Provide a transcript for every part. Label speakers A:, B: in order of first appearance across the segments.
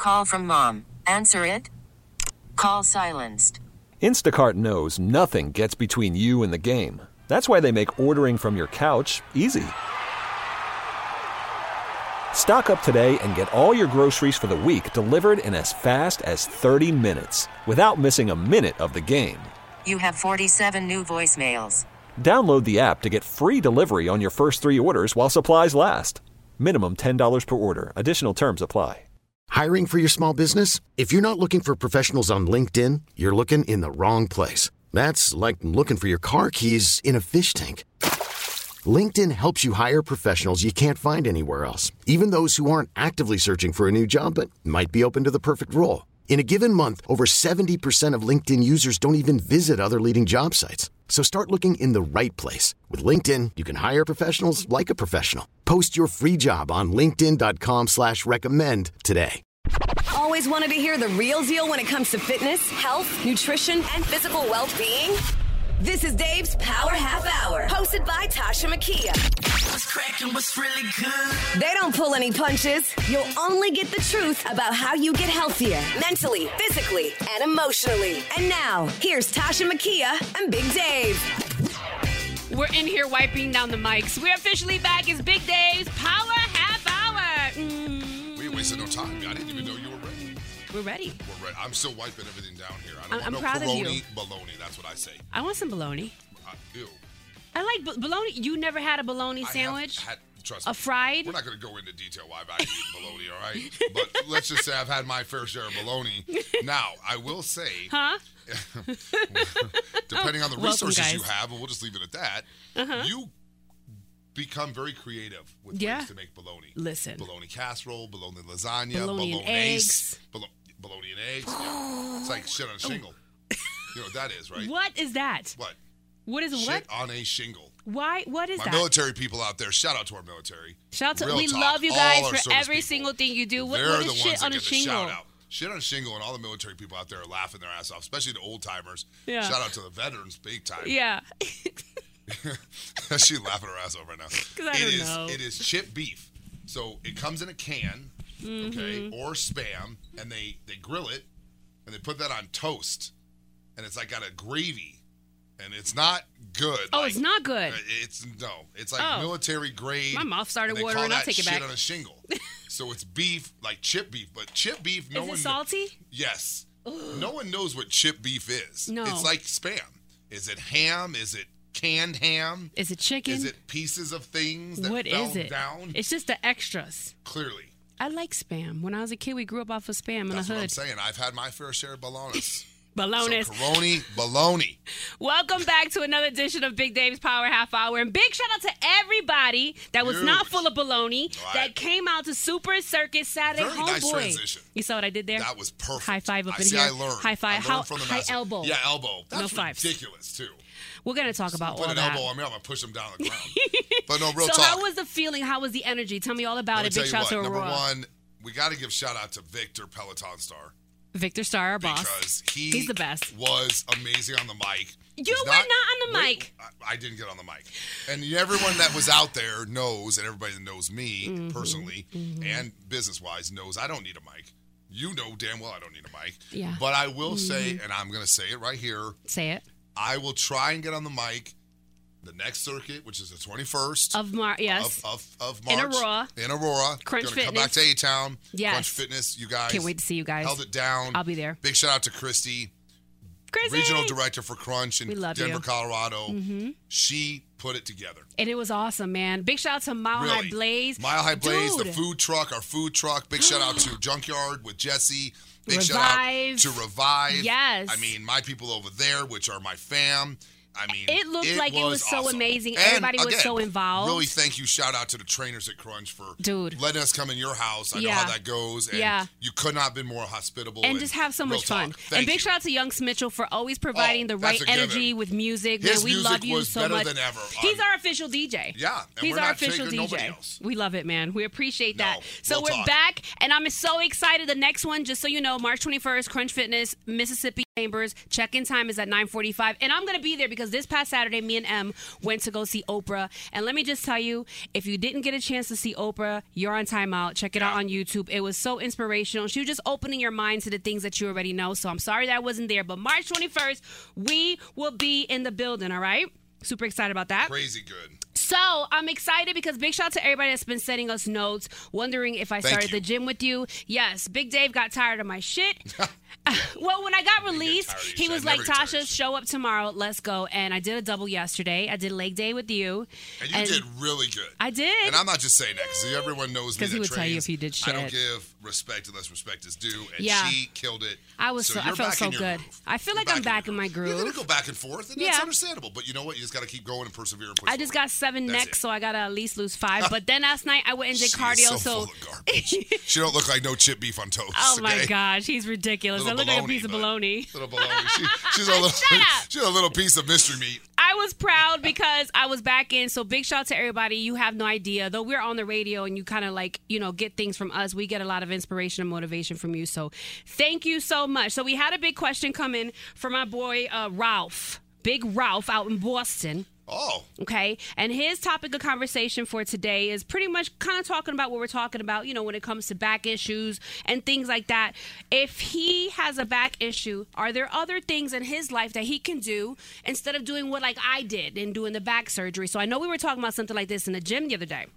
A: Call from mom. Answer it. Call silenced.
B: Instacart knows nothing gets between you and the game. That's why they make ordering from your couch easy. Stock up today and get all your groceries for the week delivered in as fast as 30 minutes without missing a minute of the game.
A: You have 47 new voicemails.
B: Download the app to get free delivery on your first 3 orders while supplies last. Minimum $10 per order. Additional terms apply.
C: Hiring for your small business? If you're not looking for professionals on LinkedIn, you're looking in the wrong place. That's like looking for your car keys in a fish tank. LinkedIn helps you hire professionals you can't find anywhere else, even those who aren't actively searching for a new job but might be open to the perfect role. In a given month, over 70% of LinkedIn users don't even visit other leading job sites. So start looking in the right place. With LinkedIn, you can hire professionals like a professional. Post your free job on linkedin.com/recommend today.
D: Always wanted to hear the real deal when it comes to fitness, health, nutrition, and physical well-being? This is Dave's Power Half Hour, hosted by Tasha Makia.
E: What's cracking? What's really good?
D: They don't pull any punches. You'll only get the truth about how you get healthier, mentally, physically, and emotionally. And now, here's Tasha Makia and Big Dave.
F: We're in here wiping down the mics. We're officially back as Big Dave's Power Half Hour.
G: We ain't wasted no time. I didn't even know you were ready.
F: We're ready.
G: We're ready. I'm still wiping everything down here. I don't
F: I'm
G: want
F: proud
G: no
F: of you.
G: bologna. That's what I say.
F: I want some bologna.
G: Ew.
F: I like bologna. You never had a bologna sandwich?
G: Trust me.
F: A fried?
G: We're not going to go into detail why I've eaten bologna, all right? But let's just say I've had my fair share of bologna. Now, I will say, depending on the resources you have, and we'll just leave it at that, you become very creative with ways to make bologna.
F: Listen.
G: Bologna casserole, bologna lasagna,
F: bologna and eggs.
G: Bologna and eggs. Yeah. It's like shit on a shingle. You know what that is, right?
F: What is that?
G: What?
F: What is
G: shit
F: what?
G: on a shingle.
F: Why? What is
G: My
F: that?
G: military people out there, shout out to our military.
F: Shout out to,
G: Real
F: we
G: talk,
F: love you guys for every
G: people.
F: single thing you do. What
G: They're
F: is
G: the
F: shit
G: ones
F: on
G: that
F: a
G: get the
F: shingle?
G: shout out. Shit on a shingle, and all the military people out there are laughing their ass off, especially the old timers.
F: Yeah.
G: Shout out to the veterans, big time.
F: Yeah.
G: She's laughing her ass off right now.
F: Because I don't know.
G: It is chipped beef. So it comes in a can, okay, or Spam, and they grill it, and they put that on toast, and it's like got a gravy, and it's not good.
F: Oh, it's not good.
G: It's like military grade.
F: My mouth started
G: and
F: watering. I'll take it back.
G: Shit on a shingle. So it's beef, like chip beef, but chip beef.
F: Is it salty?
G: Yes. Ugh. No one knows what chip beef is.
F: No.
G: It's like Spam. Is it ham? Is it canned ham?
F: Is it chicken?
G: Is it pieces of things that
F: what
G: fell
F: is it?
G: down?
F: It's just the extras.
G: Clearly.
F: I like Spam. When I was a kid, we grew up off of Spam in the
G: That's
F: hood.
G: what I'm saying. I've had my fair share of bolognese.
F: Bolognese.
G: So bologna.
F: Welcome back to another edition of Big Dave's Power Half Hour. And big shout out to everybody that was not full of bologna that came out to Super Circus Saturday.
G: Very nice transition.
F: You saw what I did there?
G: That was perfect.
F: High five up in here.
G: I learned.
F: High five.
G: I learned from the
F: high
G: master.
F: elbow.
G: Yeah, elbow. That's
F: no fives.
G: ridiculous, too.
F: We're going to talk about all
G: put
F: that.
G: an elbow on me, I'm going to push them down the ground. But no, real
F: so
G: talk.
F: how was the feeling? How was the energy? Tell me all about it. Big shout out to Aurora.
G: Number one, we got to give shout out to Victor Peloton Star.
F: Victor Star, our boss.
G: Because
F: he's the best.
G: Was amazing on the mic.
F: You were not on the mic.
G: I didn't get on the mic. And everyone that was out there knows, and everybody that knows me personally and business-wise knows I don't need a mic. You know damn well I don't need a mic.
F: Yeah.
G: But I will say, and I'm going to say it right here.
F: Say it.
G: I will try and get on the mic the next circuit, which is the 21st
F: of March. Yes.
G: Of March. In Aurora.
F: Crunch Fitness.
G: Come back to A-Town.
F: Yes.
G: Crunch Fitness, you guys.
F: Can't wait to see you guys.
G: Held it down.
F: I'll be there.
G: Big shout out to Christy. Regional director for Crunch in Denver, Colorado. She put it together.
F: And it was awesome, man. Big shout out to Mile High Blaze.
G: Mile High Blaze,
F: Dude.
G: the food truck, our food truck. Big shout out to Junkyard with Jesse. Big
F: Revive.
G: shout out to Revive.
F: Yes.
G: I mean, my people over there, which are my fam. I mean,
F: it looked like it was so
G: awesome.
F: amazing.
G: And
F: Everybody was
G: again,
F: so involved.
G: Really, thank you. Shout out to the trainers at Crunch for letting us come in your house. I know how that goes. And you could not have been more hospitable.
F: And just have so much fun.
G: And
F: big shout out to Youngs Mitchell for always providing the right energy with music.
G: His
F: man, we
G: music
F: love you
G: was
F: so
G: better
F: much.
G: than ever.
F: He's our official DJ.
G: Yeah. And
F: he's
G: we're
F: our
G: not
F: official
G: taking nobody
F: DJ.
G: else.
F: We love it, man. We appreciate that. So
G: we'll
F: we're back, and I'm so excited. The next one, just so you know, March 21st, Crunch Fitness, Mississippi. Chambers. Check-in time is at 9:45, and I'm going to be there because this past Saturday, me and Em went to go see Oprah. And let me just tell you, if you didn't get a chance to see Oprah, you're on timeout. Check it out on YouTube. It was so inspirational. She was just opening your mind to the things that you already know. So I'm sorry that I wasn't there, but March 21st, we will be in the building, all right? Super excited about that.
G: Crazy good.
F: So I'm excited because big shout out to everybody that's been sending us notes, wondering if I started the gym with you. Yes, Big Dave got tired of my shit. Well, when I got released, he was like, Tasha, show up tomorrow. Let's go. And I did a double yesterday. I did leg day with you.
G: And you did really good.
F: I did.
G: And I'm not just saying that because everyone knows me that
F: he would
G: trains.
F: tell you if he did shit.
G: I don't give respect unless respect is due. And
F: Yeah.
G: she killed it.
F: I felt so good.
G: Groove.
F: I feel like I'm back in my groove.
G: You're going to go back and forth, and that's understandable. But you know what? You just got to keep going and persevere and push
F: I just got 7 necks, so I got to at least lose 5. But then last night, I went and did cardio.
G: She's so full of garbage. She don't look like no chip beef on toast.
F: Oh, my
G: okay?
F: gosh. He's ridiculous. I look like a piece of bologna.
G: Little bologna. She's a little piece of mystery meat.
F: I was proud because I was back in. So big shout out to everybody. You have no idea. Though we're on the radio and you kind of like, get things from us. We get a lot of inspiration and motivation from you. So thank you so much. So we had a big question come in from my boy Ralph. Big Ralph out in Boston.
G: Oh.
F: Okay. And his topic of conversation for today is pretty much kind of talking about what we're talking about, when it comes to back issues and things like that. If he has a back issue, are there other things in his life that he can do instead of doing what like I did and doing the back surgery? So I know we were talking about something like this in the gym the other day.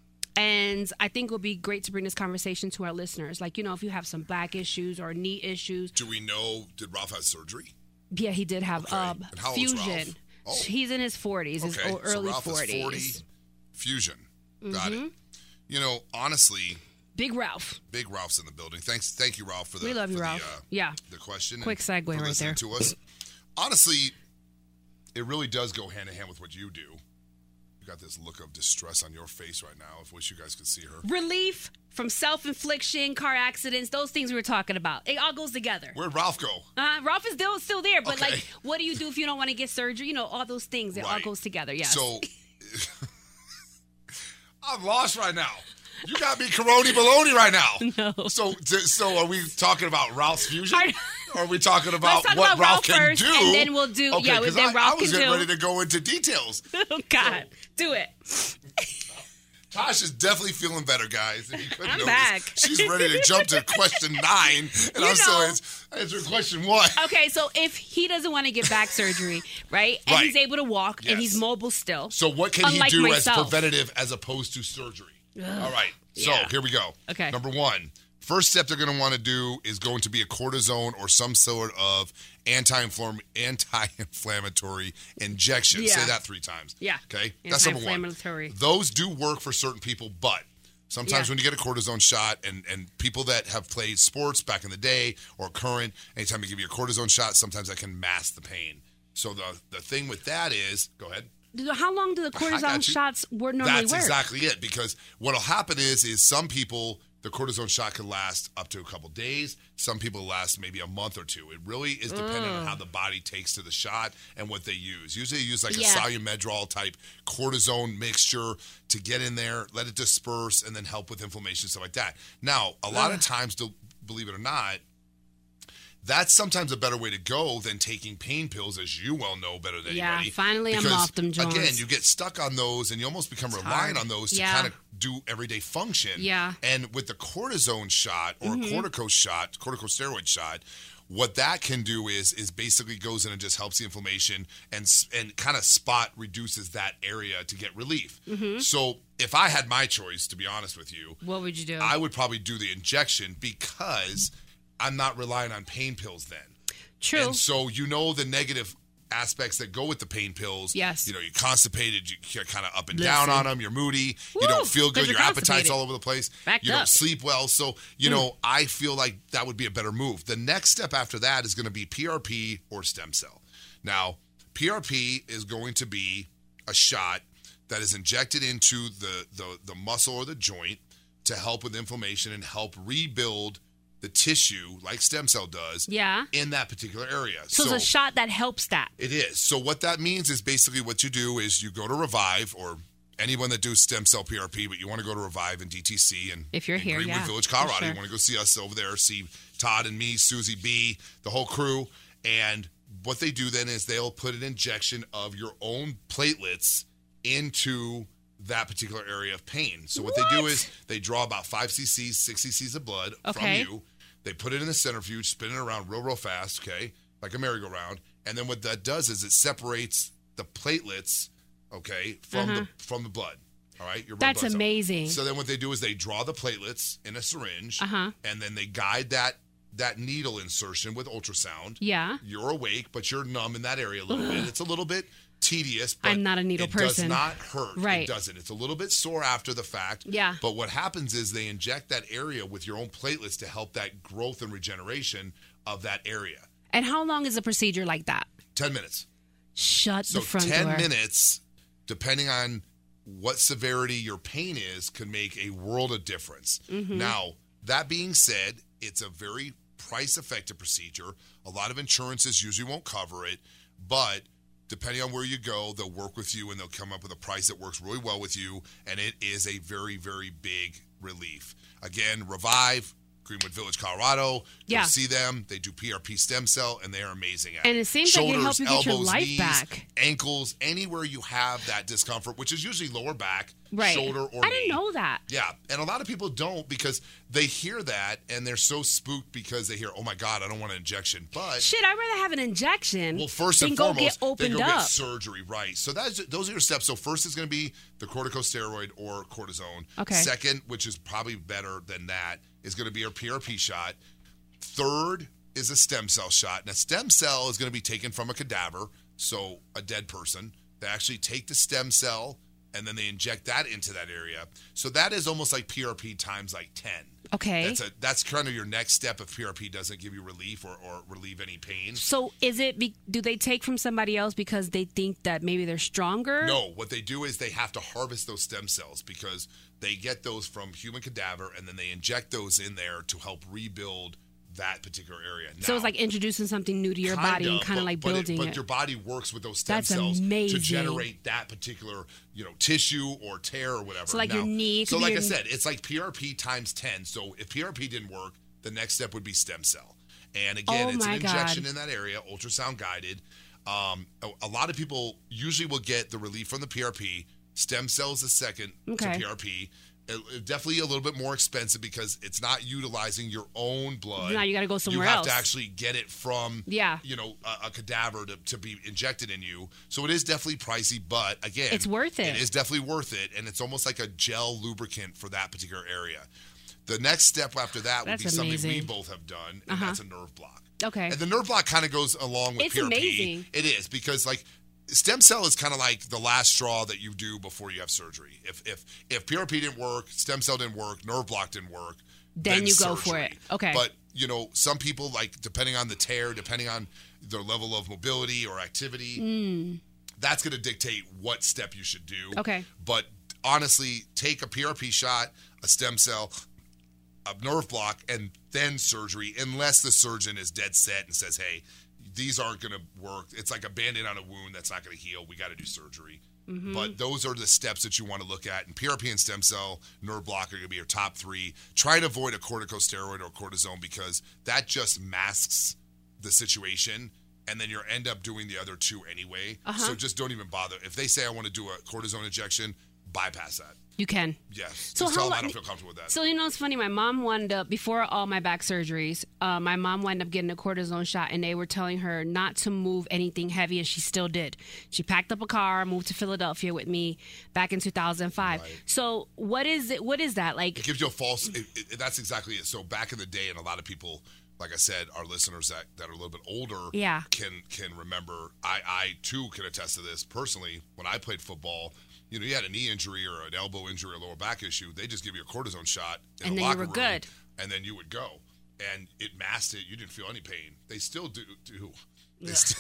F: And I think it would be great to bring this conversation to our listeners. Like, if you have some back issues or knee issues.
G: Do we know, did Ralph have surgery?
F: Yeah, he did have
G: And how old's
F: fusion.
G: Ralph? Oh.
F: He's in his 40s, his early
G: so Ralph
F: 40s.
G: Is 40, fusion. Got it. Honestly,
F: Big Ralph.
G: Big Ralph's in the building. Thank you, Ralph, for the
F: We love you, Ralph.
G: the question.
F: Quick segue right there.
G: To us. Honestly, it really does go hand in hand with what you do. You got this look of distress on your face right now. I wish you guys could see her.
F: Relief from self-infliction, car accidents, those things we were talking about. It all goes together.
G: Where'd Ralph go?
F: Ralph is still there, but
G: Okay.
F: like, what do you do if you don't want to get surgery? All those things. It all goes together. Yes.
G: So, I'm lost right now. You got me Coroni baloney right now. No. So are we talking about Ralph's fusion? Or are we talking about what Ralph can
F: first,
G: do?
F: And then we'll do.
G: Okay,
F: yeah, then Ralph
G: I was
F: can
G: getting
F: do.
G: ready to go into details.
F: Oh God, do it.
G: Tosh is definitely feeling better, guys. If you couldn't
F: I'm
G: notice,
F: back.
G: She's ready to jump to question 9, and I'm still answering question 1.
F: Okay, so if he doesn't want to get back surgery, right, and he's able to walk and he's mobile still.
G: So what can he do
F: myself.
G: as preventative as opposed to surgery? All right. So here we go.
F: Okay.
G: Number 1, first step they're going to want to do is going to be a cortisone or some sort of anti-inflammatory injection.
F: Yeah.
G: Say that 3 times.
F: Yeah.
G: Okay. That's number 1. Those do work for certain people, but sometimes when you get a cortisone shot, and people that have played sports back in the day or current, anytime they give you a cortisone shot, sometimes that can mask the pain. So the thing with that is, go ahead.
F: How long do the cortisone shots normally work?
G: That's exactly it, because what'll happen is some people, the cortisone shot can last up to a couple days. Some people last maybe a month or 2. It really is dependent on how the body takes to the shot and what they use. Usually they use like a Salumedrol type cortisone mixture to get in there, let it disperse, and then help with inflammation, stuff like that. Now, a lot of times, believe it or not, that's sometimes a better way to go than taking pain pills, as you well know better than anybody.
F: Yeah, finally I'm off them, Jones.
G: Again, you get stuck on those, and you almost become reliant on those to kind of do everyday function.
F: Yeah.
G: And with the cortisone shot or corticosteroid shot, what that can do is basically goes in and just helps the inflammation and kind of spot reduces that area to get relief. So if I had my choice, to be honest with you,
F: what would you do?
G: I would probably do the injection because I'm not relying on pain pills then.
F: True.
G: And so the negative aspects that go with the pain pills.
F: Yes.
G: You're constipated, you're kind of up and down on them, you're moody, you don't feel good, your appetite's all over the place, you don't sleep well. So, I feel like that would be a better move. The next step after that is going to be PRP or stem cell. Now, PRP is going to be a shot that is injected into the muscle or the joint to help with inflammation and help rebuild the tissue, like stem cell does, in that particular area.
F: So it's a shot that helps that.
G: It is. So what that means is basically what you do is you go to Revive, or anyone that do stem cell PRP, but you want to go to Revive in DTC and
F: if you're here,
G: Greenwood Village, Colorado, you want to go see us over there, see Todd and me, Susie B, the whole crew, And what they do then is they'll put an injection of your own platelets into that particular area of pain. So what they do is they draw about 5 cc's, 6 cc's of blood from you. They put it in the centrifuge, spin it around real fast, okay, like a merry-go-round. And then what that does is it separates the platelets, okay, from the blood. All right, your
F: that's amazing.
G: So then what they do is they draw the platelets in a syringe, and then they guide that needle insertion with ultrasound. Yeah. You're awake, but you're numb in that area a little bit. It's a little bit tedious, but
F: I'm not a needle person.
G: It does not hurt.
F: Right.
G: It doesn't. It's a little bit sore after the fact.
F: Yeah.
G: But what happens is they inject that area with your own platelets to help that growth and regeneration of that area.
F: And how long is a procedure like that?
G: 10 minutes.
F: Shut the front door.
G: So 10 minutes, depending on what severity your pain is, can make a world of difference. Now, that being said, it's a very price-effective procedure. A lot of insurances usually won't cover it, but depending on where you go, they'll work with you and they'll come up with a price that works really well with you, and it is a very, very big relief. Again, Revive, Greenwood Village, Colorado. You'll see them. They do PRP stem cell, and they are amazing at it.
F: And it seems like they help you get your life
G: knees,
F: back.
G: Ankles, anywhere you have that discomfort, which is usually lower back, shoulder, or knee.
F: I didn't know that.
G: Yeah, and a lot of people don't because they hear that, and they're so spooked because they hear, oh, my God, I don't want an injection. But
F: shit, I'd rather have an injection
G: well, first
F: than
G: and
F: go
G: foremost,
F: get opened
G: they go
F: up.
G: get surgery, right. So those are your steps. So first is going to be the corticosteroid or cortisone.
F: Okay.
G: Second, which is probably better than that, is going to be our PRP shot. Third is a stem cell shot. Now, stem cell is going to be taken from a cadaver, so a dead person. They actually take the stem cell, and then they inject that into that area. So that is almost like PRP times like 10.
F: Okay.
G: That's kind of your next step if PRP doesn't give you relief or relieve any pain.
F: So do they take from somebody else because they think that maybe they're stronger?
G: No, what they do is they have to harvest those stem cells because they get those from human cadaver and then they inject those in there to help rebuild that particular area. Now,
F: so it's like introducing something new to your body and kind of like building it.
G: But your body works with those stem cells to generate that particular, tissue or tear or whatever.
F: So like your knee.
G: So like I said, it's like PRP times 10. So if PRP didn't work, the next step would be stem cell. And again, it's an injection in that area, ultrasound guided. A lot of people usually will get the relief from the PRP. Stem cells is second to PRP. Definitely a little bit more expensive because it's not utilizing your own blood.
F: Now you got to go somewhere else.
G: You have to actually get it from, a cadaver to be injected in you. So it is definitely pricey, but again,
F: it's worth it.
G: It is definitely worth it, and it's almost like a gel lubricant for that particular area. The next step after that would be something we both have done, and that's a nerve block.
F: Okay.
G: And the nerve block kind of goes along with PRP. It's
F: amazing.
G: It is because stem cell is kind of like the last straw that you do before you have surgery. If PRP didn't work, stem cell didn't work, nerve block didn't work, then
F: you go
G: surgery.
F: for it. Okay.
G: But, some people, depending on the tear, depending on their level of mobility or activity, that's going to dictate what step you should do.
F: Okay.
G: But honestly, take a PRP shot, a stem cell, a nerve block, and then surgery, unless the surgeon is dead set and says, hey, these aren't going to work. It's like a Band-Aid on a wound that's not going to heal. We got to do surgery. But those are the steps that you want to look at. And PRP and stem cell, nerve block are going to be your top 3. Try and avoid a corticosteroid or cortisone because that just masks the situation. And then you end up doing the other 2 anyway. So just don't even bother. If they say I want to do a cortisone injection, bypass that.
F: You can.
G: Yes.
F: So
G: just tell them I don't feel comfortable with that.
F: So, it's funny. My mom wound up, before all my back surgeries, my mom wound up getting a cortisone shot, and they were telling her not to move anything heavy, and she still did. She packed up a car, moved to Philadelphia with me back in 2005. Right. So what is it? What is that? Like?
G: It gives you a false, that's exactly it. So back in the day, and a lot of people, like I said, our listeners that are a little bit older can remember. I too can attest to this personally. When I played football, you had a knee injury or an elbow injury or a lower back issue, they just give you a cortisone shot in the locker room. And then you were good. And then you would go. And it masked it. You didn't feel any pain. They still do. They still...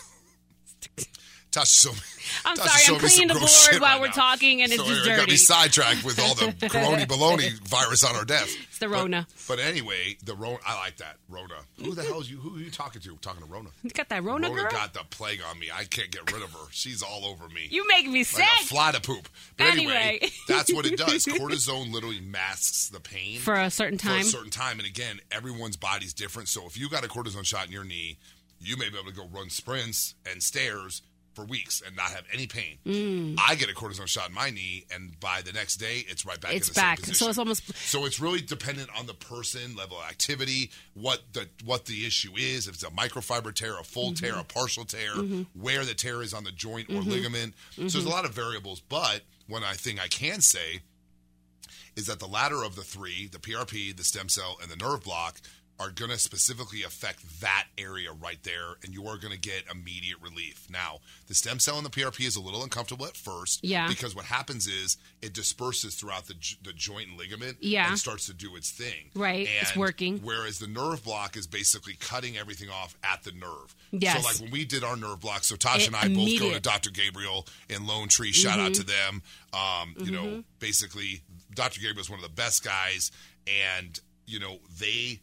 F: I'm sorry, I'm cleaning the board while we're talking, and it's just dirty.
G: Got me sidetracked with all the corona baloney virus on our desk.
F: It's the Rona.
G: But anyway, the Rona, I like that. Rona. Who the hell is you? Who are you talking to? Talking to Rona.
F: You got that Rona girl?
G: Rona got the plague on me. I can't get rid of her. She's all over me.
F: You make me sick.
G: Like a fly to poop. But anyway, that's what it does. Cortisone literally masks the pain.
F: For a certain time.
G: And again, everyone's body's different. So if you got a cortisone shot in your knee, you may be able to go run sprints and stairs for weeks and not have any pain. I get a cortisone shot in my knee, and by the next day, it's right back in the same position.
F: So it's almost...
G: So it's really dependent on the person, level of activity, what the issue is, if it's a microfiber tear, a full tear, a partial tear, where the tear is on the joint or ligament. So there's a lot of variables, but one thing I can say is that the latter of the three, the PRP, the stem cell, and the nerve block, are going to specifically affect that area right there, and you are going to get immediate relief. Now, the stem cell and the PRP is a little uncomfortable at first because what happens is it disperses throughout the joint and ligament and starts to do its thing.
F: Right,
G: and
F: it's working.
G: Whereas the nerve block is basically cutting everything off at the nerve.
F: Yes.
G: So, like when we did our nerve block, so Tasha and I both go to Dr. Gabriel in Lone Tree. Shout out to them. You know, basically, Dr. Gabriel is one of the best guys, and, you know, they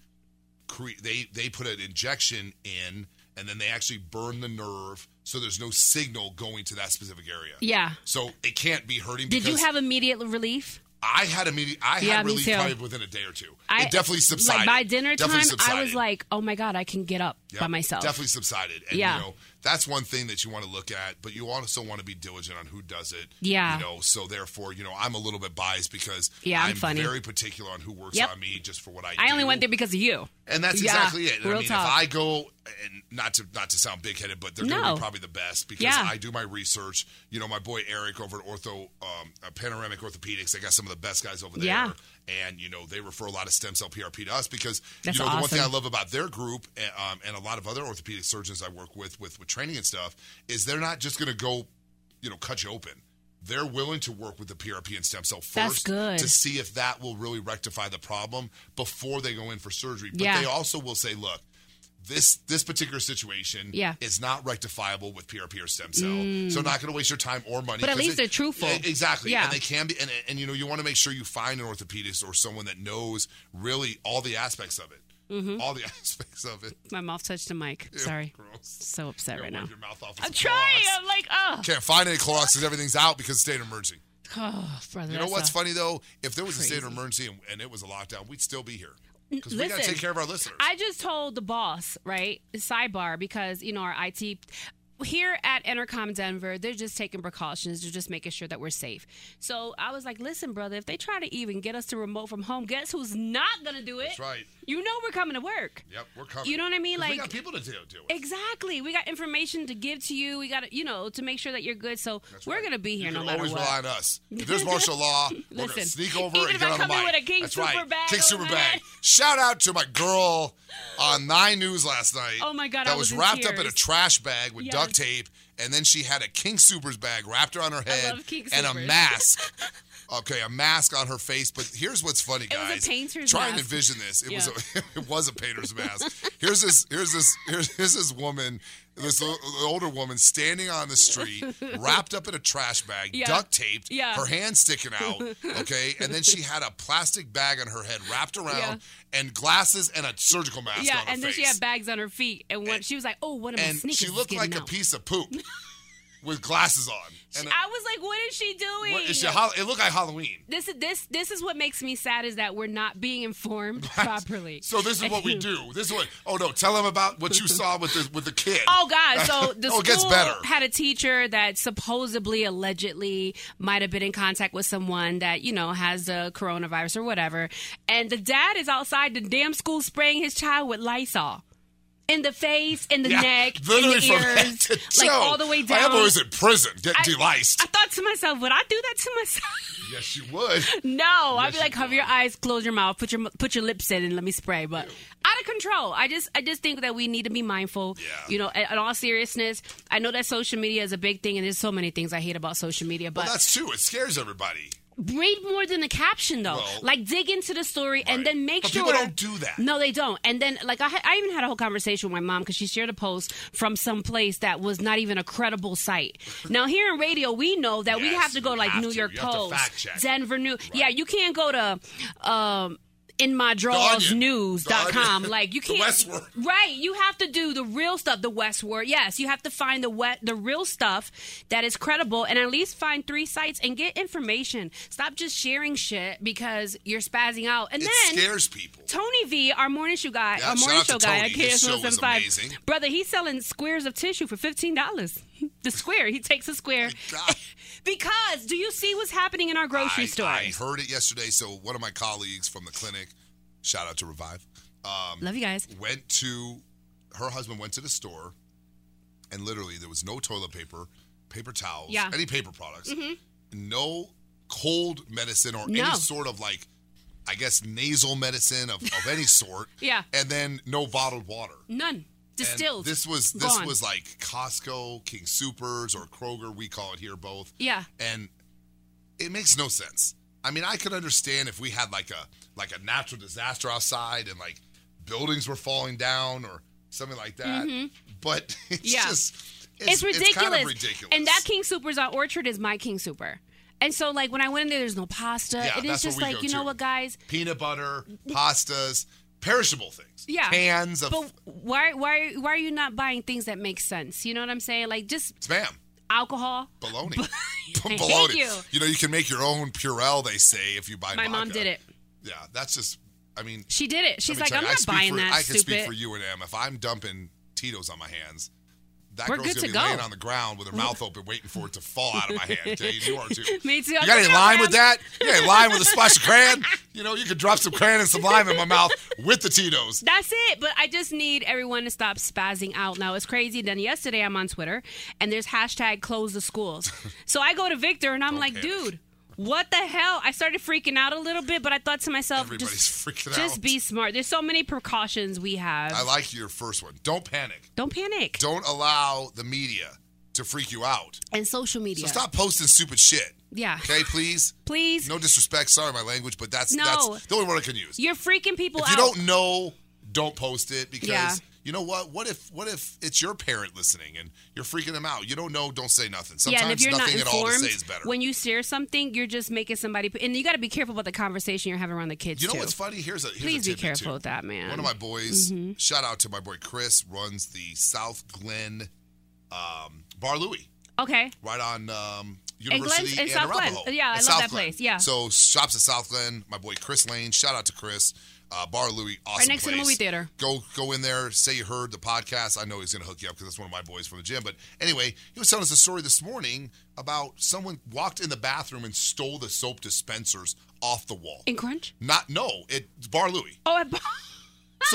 G: put an injection in, and then they actually burn the nerve, so there's no signal going to that specific area.
F: Yeah.
G: So it can't be hurting.
F: Did you have immediate relief?
G: I had relief probably within a day or two. It definitely subsided.
F: Like by dinner time, I was like, oh my God, I can get up by myself.
G: Definitely subsided. And, you know, that's one thing that you want to look at, but you also want to be diligent on who does it.
F: Yeah.
G: You know, so therefore, you know, I'm a little bit biased because
F: I'm
G: very particular on who works on me just for what I do.
F: I only went there because of you.
G: And that's exactly it.
F: Real
G: if I go, and not to sound big-headed, but they're going to be probably the best because I do my research. You know, my boy Eric over at Panoramic Orthopedics, they got some of the best guys over there.
F: Yeah.
G: And, you know, they refer a lot of stem cell PRP to us because,
F: that's
G: you know, the one
F: awesome.
G: thing I love about their group and a lot of other orthopedic surgeons I work with training and stuff is they're not just going to go, you know, cut you open. They're willing to work with the PRP and stem cell first to see if that will really rectify the problem before they go in for surgery. But they also will say, look, this particular situation is not rectifiable with PRP or stem cell. So I'm not going to waste your time or money.
F: But at least they're truthful.
G: Exactly. Yeah. And they can be. And, you know, you want to make sure you find an orthopedist or someone that knows really all the aspects of it. All the aspects of it.
F: My mouth touched the mic. Sorry.
G: Gross.
F: So upset right now.
G: Your mouth off
F: I'm trying. I'm like, oh.
G: Can't find any Clorox because everything's out because of state of emergency.
F: Oh, brother.
G: You know what's funny, though? If there was a state of emergency and it was a lockdown, we'd still be here. Because we got to take care of our listeners.
F: I just told the boss, right, sidebar, because, you know, our IT... Here at Entercom Denver, they're just taking precautions. They're just making sure that we're safe. So I was like, listen, brother, if they try to even get us to remote from home, guess who's not going to do it?
G: That's right.
F: You know we're coming to work.
G: Yep, we're coming.
F: You know what I mean? Like,
G: we got people to deal with.
F: Exactly. We got information to give to you. We got to, you know, to make sure that you're good. So we're going to be here no matter what.
G: You can always rely on us. If there's martial law, we're going to sneak over and get on the mic. Even if I come in with a King Super bag. King Super bag. Shout out to my girl on 9 News last night.
F: Oh, my God,
G: that was wrapped up in a trash bag with duct tape. And then she had a King Soopers bag wrapped around her head and a mask. Okay, a mask on her face. But here's what's funny, guys.
F: It was a painter's
G: Try
F: mask.
G: and envision this. It was a painter's mask. Here's this woman, this older woman standing on the street, wrapped up in a trash bag, duct taped, her hand sticking out. Okay, and then she had a plastic bag on her head wrapped around, and glasses and a surgical mask on her face.
F: Yeah, and then she had bags on her feet, and she was like, "Oh, one of my sneakers."
G: And she looked like a piece of poop. With glasses on. And
F: I was like, what is she doing?
G: It looked like Halloween.
F: This is what makes me sad is that we're not being informed properly.
G: So this is what we do. Tell them about what you saw with the kid.
F: Oh, God. So the
G: it gets better.
F: school had a teacher that supposedly, allegedly, might have been in contact with someone that, you know, has the coronavirus or whatever. And the dad is outside the damn school spraying his child with Lysol. In the face, in the neck, in the ears, like all the way down.
G: My boy was in prison, getting deliced.
F: I thought to myself, would I do that to myself?
G: Yes, you would.
F: No, I'd be like, cover your eyes, close your mouth, put your lips in, and let me spray. But out of control. I just think that we need to be mindful. Yeah. You know, in all seriousness, I know that social media is a big thing, and there's so many things I hate about social media. But
G: that's true. It scares everybody.
F: Read more than the caption, though. Well, like, dig into the story and then make sure.
G: People don't do that.
F: No, they don't. And then, like, I even had a whole conversation with my mom because she shared a post from some place that was not even a credible site. Now, here in radio, we know that we have to go, like, New York Post, Denver News. Right. Yeah, you can't go to inmydrawsnews.com. Like, you can't.
G: The Westword.
F: Right. You have to do the real stuff, the Westword. Yes, you have to find the real stuff that is credible and at least find 3 sites and get information. Stop just sharing shit because you're spazzing out. And
G: it
F: then
G: scares people.
F: Tony V, our morning show guy,
G: Yeah, shout out to Tony.
F: at
G: His show was
F: 175.
G: amazing.
F: Brother, he's selling squares of tissue for $15. The square. He takes a square.
G: God.
F: Because do you see what's happening in our grocery stores?
G: I heard it yesterday. So one of my colleagues from the clinic, shout out to Revive,
F: Love you guys.
G: her husband went to the store, and literally there was no toilet paper, paper towels,
F: Yeah.
G: any paper products, no cold medicine or
F: No.
G: any sort of like, I guess, nasal medicine of any sort.
F: Yeah.
G: And then no bottled water.
F: None. Distilled.
G: And this was
F: Gone.
G: like Costco, King Soopers, or Kroger. We call it here both.
F: Yeah.
G: And it makes no sense. I mean, I could understand if we had like a natural disaster outside and like buildings were falling down or something like that. But it's
F: Yeah.
G: just
F: It's ridiculous.
G: It's kind of ridiculous.
F: And that King Soopers on Orchard is my King Super. And so, like, when I went in there's no pasta.
G: Yeah,
F: It
G: that's
F: is just
G: what we
F: like,
G: go
F: you know
G: to.
F: what, guys?
G: Peanut butter, pastas, perishable things.
F: Yeah.
G: Cans of
F: But why are you not buying things that make sense? You know what I'm saying? Like, just
G: spam.
F: alcohol.
G: Baloney.
F: Thank
G: Baloney.
F: you.
G: You know, you can make your own Purell, they say, if you buy
F: My
G: vodka.
F: mom did it.
G: Yeah, that's just, I mean.
F: She did it. She's
G: let me
F: like,
G: tell
F: I'm
G: you,
F: not buying that,
G: I can speak
F: stupid.
G: for you and Em. If I'm dumping Tito's on my hands, that
F: We're
G: girl's
F: good
G: going
F: to
G: to be
F: go.
G: laying on the ground with her mouth open waiting for it to fall out of my hand. Okay, you are too.
F: Me too.
G: You got any lime with that? You got any lime with a splash of crayon? You know, you could drop some crayon and some lime in my mouth with the Tito's.
F: That's it. But I just need everyone to stop spazzing out. Now, it's crazy. Then yesterday I'm on Twitter, and there's hashtag close the schools. So I go to Victor, and I'm like,
G: panic.
F: dude, what the hell? I started freaking out a little bit, but I thought to myself,
G: Everybody's freaking
F: just
G: out.
F: be smart. There's so many precautions we have.
G: I like your first one. Don't panic.
F: Don't panic.
G: Don't allow the media to freak you out.
F: And social media.
G: So stop posting stupid shit.
F: Yeah.
G: Okay, please?
F: Please.
G: No disrespect. Sorry, my language, but that's
F: No.
G: the only word I can use.
F: You're freaking people
G: If
F: out.
G: you don't know, don't post it because
F: Yeah.
G: you know what? What if it's your parent listening and you're freaking them out? You don't know, don't say nothing.
F: Yeah, and if
G: Sometimes
F: you're not
G: nothing at all to
F: informed,
G: say is better.
F: when you share something, you're just making somebody. And you got to be careful about the conversation you're having around the kids,
G: You know
F: too.
G: what's funny? Here's a
F: Please be
G: tidbit,
F: careful
G: too.
F: with that, man.
G: One of my boys, shout out to my boy Chris, runs the South Glen Bar Louie.
F: Okay.
G: Right on
F: Glenn's
G: University
F: in
G: and
F: South Glen.
G: Arapahoe.
F: Yeah, I
G: At
F: love
G: South
F: that
G: Glen.
F: place, yeah.
G: So shops at South Glen. My boy Chris Lane. Shout out to Chris. Bar Louie, awesome
F: Right next to the
G: place.
F: movie theater.
G: Go in there. Say you heard the podcast. I know he's going to hook you up because that's one of my boys from the gym. But anyway, he was telling us a story this morning about someone walked in the bathroom and stole the soap dispensers off the wall.
F: In Crunch?
G: It's Bar Louie.
F: Oh, at
G: So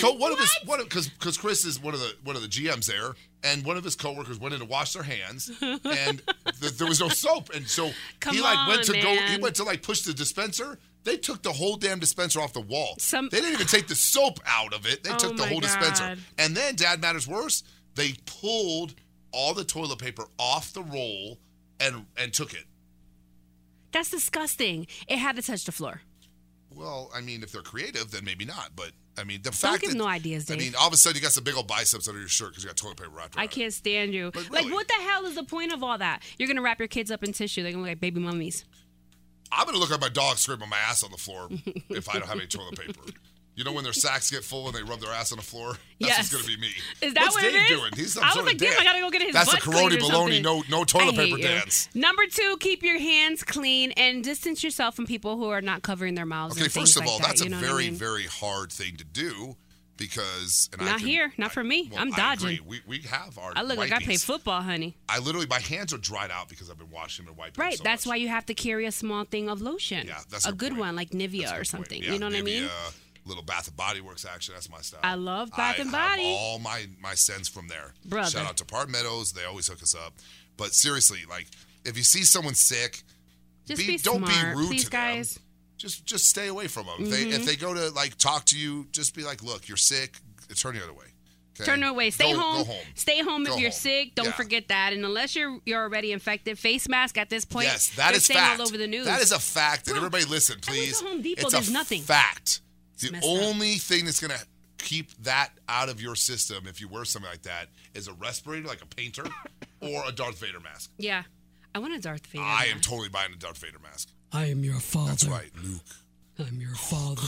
G: because Chris is one of the GMs there, and one of his coworkers went in to wash their hands, and there was no soap, and so
F: Come
G: he went to
F: on, man.
G: push the dispenser. They took the whole damn dispenser off the wall.
F: Some-
G: They didn't even take the soap out of it. They
F: Oh
G: took the
F: my
G: whole dispenser,
F: God.
G: and then Dad matters worse. They pulled all the toilet paper off the roll and took it.
F: That's disgusting. It had to touch the floor.
G: Well, I mean, if they're creative, then maybe not. But I mean, the
F: Don't
G: fact
F: give
G: that
F: no ideas,
G: I
F: Dave.
G: mean, all of a sudden you got some big old biceps under your shirt because you got toilet paper wrapped around
F: I can't stand you.
G: Like,
F: Like,
G: really?
F: what the hell is the point of all that? You're going to wrap your kids up in tissue. They're going to look like baby mummies.
G: I'm going to look like my dog scraping my ass on the floor if I don't have any toilet paper. You know when their sacks get full and they rub their ass on the floor? That's
F: Yes.
G: what's going to be me.
F: Is that
G: What's
F: what
G: Dave
F: it is?
G: doing? He's some
F: I was
G: sort
F: like,
G: of
F: damn,
G: dad.
F: I gotta go get his
G: That's
F: butt
G: the Caroni
F: cleaned or
G: baloney,
F: something.
G: no toilet
F: I
G: paper
F: hate you.
G: dance.
F: Number 2, keep your hands clean and distance yourself from people who are not covering their mouths.
G: Okay,
F: and
G: first
F: things
G: of
F: like
G: all,
F: that,
G: that's
F: you
G: a
F: know what I
G: very,
F: mean?
G: very hard thing to do because... And
F: Not here. Not for me. I'm dodging.
G: I agree. We have our
F: I look like I play
G: wipies.
F: football, honey.
G: My hands are dried out because I've been washing them and wiping them
F: Right.
G: so
F: That's
G: much.
F: why you have to carry a small thing of lotion.
G: Yeah, that's
F: a
G: her
F: good
G: point.
F: one, like Nivea
G: That's a
F: or
G: good
F: something.
G: point. Yeah,
F: You know what I mean?
G: Nivea, little Bath and Body Works action. That's my style.
F: I love Bath and
G: I
F: Body.
G: have all my scents from there.
F: Brother.
G: Shout out to Park Meadows. They always hook us up. But seriously, like if you see someone sick,
F: Just be
G: don't
F: smart,
G: be rude
F: please,
G: to
F: guys.
G: them. Just stay away from them.
F: Mm-hmm.
G: If they go to like talk to you, just be like, look, you're sick. Turn the other way. Okay?
F: Turn away. Stay
G: Go
F: home.
G: home.
F: Stay home
G: Go
F: if you're
G: home.
F: sick. Don't
G: Yeah.
F: forget that. And unless you're already infected, face mask at this point.
G: Yes, that
F: they're
G: is
F: saying
G: fact.
F: all over the news.
G: That is a fact. And
F: Bro,
G: everybody listen,
F: I went
G: please.
F: to Home Depot,
G: It's
F: there's
G: a
F: nothing.
G: fact. The
F: messed up.
G: only thing that's going to keep that out of your system if you wear something like that is a respirator, like a painter, or a Darth Vader mask.
F: Yeah. I want a Darth Vader.
G: I am
F: mask.
G: totally buying a Darth Vader mask.
H: I am your father.
G: That's right, Luke.
F: I'm your father.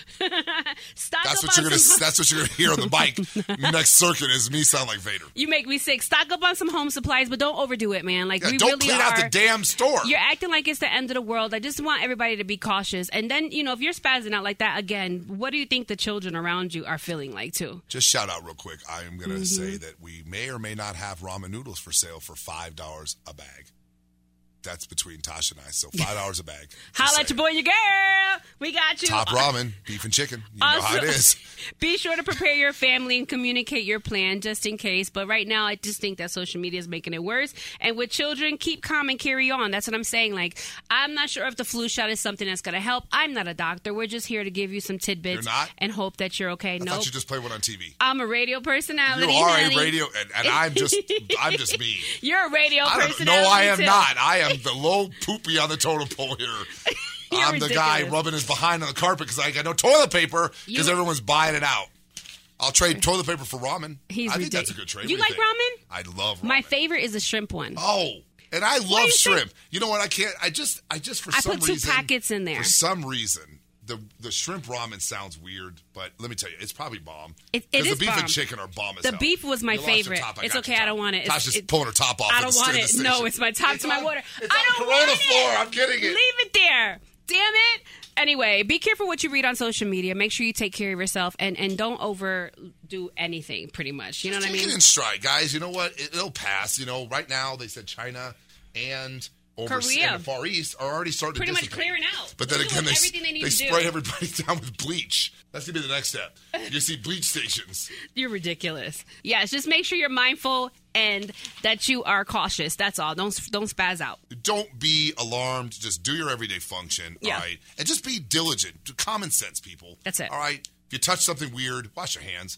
F: Stock
G: That's
F: up
G: what
F: on
G: you're gonna.
F: some-
G: That's what you're gonna hear on the bike. Next circuit is me sound like Vader.
F: You make me sick. Stock up on some home supplies, but don't overdo it, man. Like
G: Yeah,
F: we
G: don't
F: really
G: clean
F: are.
G: out the damn store.
F: You're acting like it's the end of the world. I just want everybody to be cautious. And then, if you're spazzing out like that again, what do you think the children around you are feeling like too?
G: Just shout out real quick. I am gonna
F: Mm-hmm.
G: say that we may or may not have ramen noodles for sale for $5 a bag. That's between Tasha and I. So $5 a bag. Just
F: Holla at
G: saying.
F: your boy, your girl. We got you.
G: Top ramen, beef and chicken. You know how it is.
F: Be sure to prepare your family and communicate your plan just in case. But right now, I just think that social media is making it worse. And with children, keep calm and carry on. That's what I'm saying. Like, I'm not sure if the flu shot is something that's going to help. I'm not a doctor. We're just here to give you some tidbits.
G: You're not?
F: And hope that you're okay.
G: I
F: Nope.
G: thought you just played one on TV.
F: I'm a radio personality.
G: You are
F: honey.
G: a radio, and I'm just me.
F: You're a radio
G: I don't
F: personality.
G: know. I am
F: too.
G: not. I am the low poopy on the totem pole here.
F: You're
G: I'm the guy
F: ridiculous.
G: rubbing his behind on the carpet because I got no toilet paper because
F: You-
G: everyone's buying it out. I'll trade toilet paper for ramen.
F: He's
G: I think
F: ridiculous.
G: that's a good trade.
F: You
G: What do
F: like
G: think?
F: ramen?
G: I love ramen.
F: My favorite is the shrimp one.
G: Oh, and I
F: do
G: love
F: you
G: shrimp.
F: think?
G: You know what? I can't. I just for
F: I
G: some
F: put 2
G: reason,
F: packets in there.
G: For some reason, the shrimp ramen sounds weird, but let me tell you, it's probably bomb.
F: It
G: 'Cause
F: is
G: the beef
F: bomb.
G: and chicken are bomb as
F: The
G: hell.
F: beef was my
G: You lost your
F: favorite.
G: top, I
F: It's
G: got
F: okay.
G: your
F: I
G: top.
F: don't want it.
G: Tasha's just pulling her top off.
F: I
G: at
F: don't
G: the
F: want
G: station.
F: it. No, it's my top to my water.
G: It's
F: I
G: on
F: don't
G: Corona
F: want
G: floor.
F: it.
G: I'm getting it.
F: Leave it there. Damn it. Anyway, be careful what you read on social media. Make sure you take care of yourself and don't overdo anything, pretty much. You know what I
G: Take
F: mean?
G: it in stride, guys. You know what? It'll pass. You know, right now they said China and
F: Korea.
G: and the Far East are already starting
F: Pretty
G: to
F: much
G: dissipate.
F: clearing out.
G: But then
F: They're
G: again,
F: doing everything they need to do.
G: spray everybody down with bleach. That's gonna be the next step. You see bleach stations.
F: You're ridiculous. Yes, just make sure you're mindful and that you are cautious. That's all. Don't spaz out.
G: Don't be alarmed. Just do your everyday function.
F: Yeah.
G: All right, and just be diligent. Common sense, people.
F: That's it.
G: All right. If you touch something weird, wash your hands.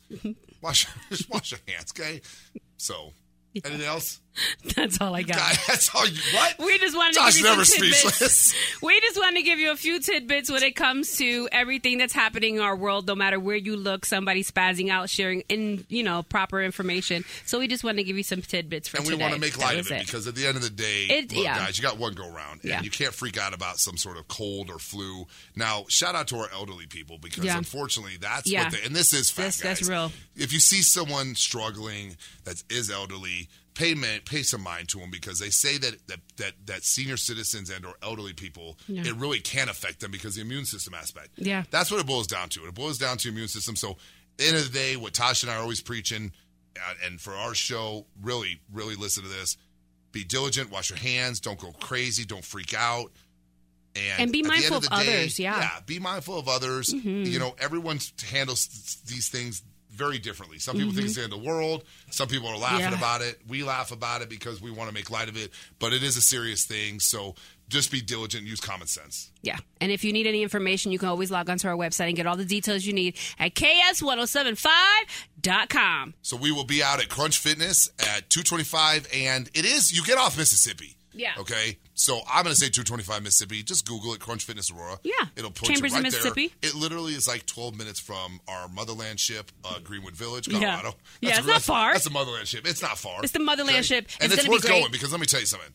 G: Just wash your hands, okay? So, anything else?
F: That's all I got.
G: God, that's all you. What?
F: We just wanted to
G: Josh
F: give you
G: never
F: some tidbits.
G: speechless.
F: We just wanted to give you a few tidbits when it comes to everything that's happening in our world. No matter where you look, somebody's spazzing out, sharing proper information. So we just wanted to give you some tidbits for
G: And
F: today.
G: we want to make
F: That
G: light
F: was
G: of it because at the end of the day, look, guys, you got one go round, and
F: Yeah.
G: you can't freak out about some sort of cold or flu. Now, shout out to our elderly people because
F: Yeah.
G: unfortunately, that's
F: Yeah.
G: what they, and this is fact, guys.
F: That's real.
G: If you see someone struggling that is elderly, pay some mind to them because they say that senior citizens and or elderly people, it really can affect them because of the immune system aspect.
F: Yeah.
G: That's what it boils down to. It boils down to immune system. So, end of the day, what Tasha and I are always preaching, and for our show, really, really listen to this. Be diligent, wash your hands, don't go crazy, don't freak out.
F: And be
G: at the
F: mindful
G: end
F: of
G: the day,
F: others, yeah.
G: Yeah, be mindful of others.
F: Mm-hmm.
G: You know, everyone handles these things very differently. Some people think it's the end of the world. Some people are laughing
F: Mm-hmm. Yeah.
G: about it. We laugh about it because we want to make light of it. But it is a serious thing. So just be diligent and use common sense.
F: Yeah. And if you need any information, you can always log onto our website and get all the details you need at ks1075.com.
G: So we will be out at Crunch Fitness at 225. And it is, you get off Mississippi.
F: Yeah.
G: Okay. So I'm going to say 225 Mississippi. Just Google it, Crunch Fitness Aurora.
F: Yeah.
G: It'll put
F: Chambers
G: you
F: in
G: right
F: Mississippi.
G: there. It literally is like 12 minutes from our motherland ship, Greenwood Village,
F: Yeah.
G: Colorado.
F: Yeah, it's not far.
G: That's the motherland ship. It's not far.
F: It's the motherland ship.
G: And
F: It's
G: it's
F: gonna be
G: worth
F: great.
G: going because let me tell you something.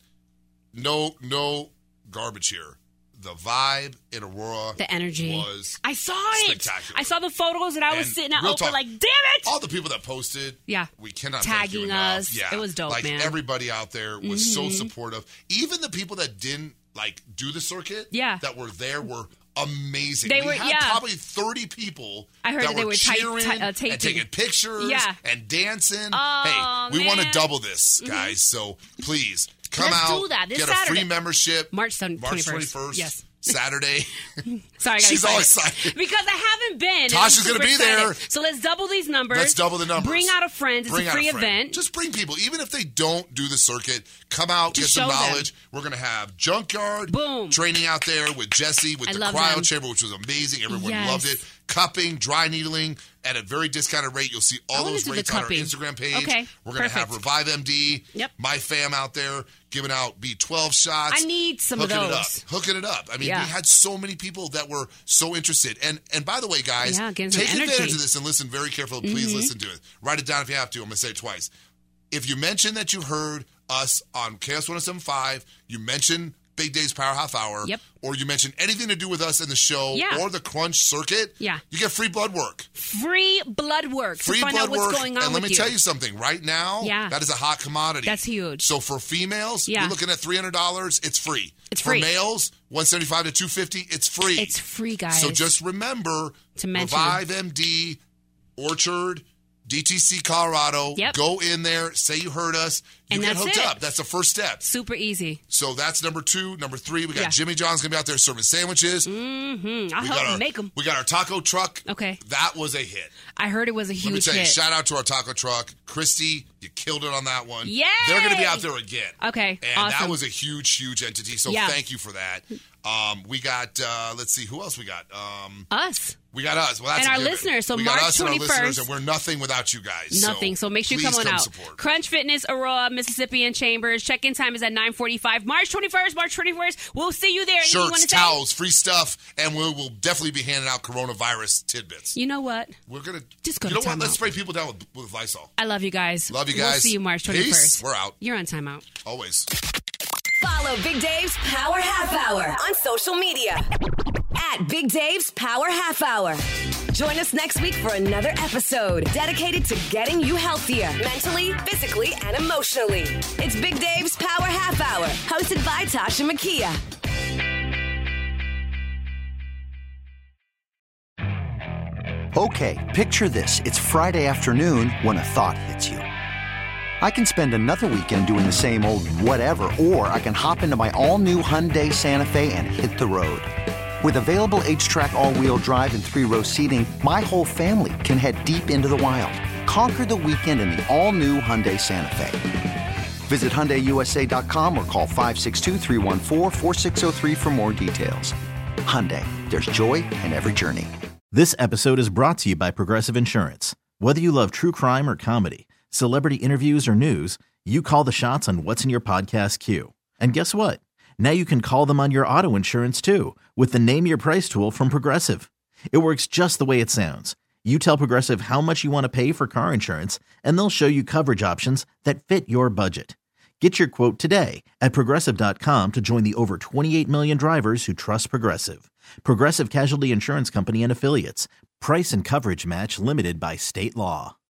G: No garbage here. The vibe in Aurora,
F: The energy.
G: was
F: I saw it.
G: spectacular.
F: I saw the photos and I was
G: And
F: sitting at
G: real
F: Oprah
G: talk,
F: like, damn it.
G: all the people that posted,
F: Yeah.
G: we cannot thank you
F: Tagging
G: enough.
F: us.
G: Yeah,
F: It was dope,
G: like,
F: man. Mm-hmm.
G: everybody out there was so supportive. Even the people that didn't do the circuit,
F: Yeah.
G: that were there were amazing.
F: They
G: we
F: were-
G: had
F: yeah.
G: probably 30 people
F: I heard
G: that
F: that they were
G: cheering
F: taping.
G: and taking pictures
F: Yeah.
G: and dancing.
F: Oh,
G: hey, we want to
F: man.
G: double this, guys. So please come
F: Let's
G: out.
F: do that this
G: get
F: Saturday.
G: a free membership.
F: March 21st. Yes.
G: Saturday.
F: Sorry, I got
G: She's all
F: excited.
G: excited.
F: Because I haven't been. and
G: Tasha's
F: I'm
G: gonna
F: super
G: be there.
F: excited. So let's double these numbers.
G: Let's double the numbers.
F: Bring out a friend. It's
G: Bring
F: a
G: out
F: free
G: friend.
F: event.
G: Just bring people. Even if they don't do the circuit, come out,
F: Just
G: get some
F: show them.
G: knowledge. We're going to have Junkyard
F: Boom.
G: training out there with Jesse, with
F: I
G: the
F: love
G: cryo
F: them.
G: chamber, which was amazing. Everyone
F: Yes.
G: loved it. Cupping, dry needling at a very discounted rate. You'll see all
F: wanna
G: those
F: do the
G: rates on our
F: cupping.
G: Instagram page.
F: Okay,
G: We're going to have
F: perfect.
G: Revive MD,
F: Yep.
G: my fam out there giving out B12 shots.
F: I need some of
G: hooking it up.
F: those.
G: Hooking it up. I mean,
F: Yeah.
G: we had so many people that were so interested. And by the way, guys,
F: Yeah, getting some
G: take advantage
F: energy.
G: of this and listen very carefully. Please listen to it. Write it down if you have to. I'm going to say it twice. If you mention that you heard us on KS 107.5, you mention Big Dave's Power Half Hour,
F: Yep.
G: or you mention anything to do with us in the show or the Crunch Circuit, you get free blood work.
F: Free blood work to find out what's going on
G: and let
F: with
G: me tell you something. Right now, that is a hot commodity.
F: That's huge.
G: So for females, you're looking at $300. It's free.
F: It's free.
G: For males, $175 to $250. It's free.
F: It's free, guys.
G: So just remember
F: to mention
G: Revive MD, Orchard, DTC Colorado.
F: Yep.
G: Go in there, say you heard us. You
F: and
G: get
F: that's
G: hooked
F: it.
G: up. That's the first step.
F: Super easy.
G: So that's number 2. Number 3, we got Jimmy John's going to be out there serving sandwiches.
F: I'll help him make them.
G: We got our taco truck.
F: Okay.
G: That was a hit.
F: I heard it was a huge hit.
G: Let me tell you, shout out to our taco truck. Christy, you killed it on that one.
F: Yay!
G: They're going to be out there again.
F: Okay,
G: And
F: awesome.
G: that was a huge, huge entity. So thank you for that. We got, let's see, who else we got?
F: Us.
G: We got us. Well, that's
F: and
G: a
F: our
G: given.
F: listeners. So
G: we
F: March
G: got us
F: 21st.
G: And our listeners, and we're nothing without you guys.
F: Nothing. So make sure you come on out.
G: Support.
F: Crunch Fitness, Aurora, Mississippi, and Chambers. Check-in time is at 9:45. March 21st. We'll see you there. Anything you want
G: Shirts,
F: to
G: towels, free stuff, and we will definitely be handing out coronavirus tidbits.
F: You know what?
G: We're gonna
F: just go.
G: You
F: to
G: know what?
F: timeout.
G: Let's spray people down with Lysol.
F: I love you guys.
G: Love you guys.
F: We'll see you March 21st.
G: Peace. We're out.
F: You're on timeout.
G: Always.
D: Follow Big Dave's Power Half Hour on social media at Big Dave's Power Half Hour. Join us next week for another episode dedicated to getting you healthier mentally, physically, and emotionally. It's Big Dave's Power Half Hour, hosted by Tasha Makia.
H: Okay, picture this. It's Friday afternoon when a thought hits you. I can spend another weekend doing the same old whatever, or I can hop into my all-new Hyundai Santa Fe and hit the road. With available H-Track all-wheel drive and 3-row seating, my whole family can head deep into the wild. Conquer the weekend in the all-new Hyundai Santa Fe. Visit HyundaiUSA.com or call 562-314-4603 for more details. Hyundai, there's joy in every journey.
I: This episode is brought to you by Progressive Insurance. Whether you love true crime or comedy, celebrity interviews or news, you call the shots on what's in your podcast queue. And guess what? Now you can call them on your auto insurance too with the Name Your Price tool from Progressive. It works just the way it sounds. You tell Progressive how much you want to pay for car insurance, and they'll show you coverage options that fit your budget. Get your quote today at Progressive.com to join the over 28 million drivers who trust Progressive. Progressive Casualty Insurance Company and Affiliates. Price and coverage match limited by state law.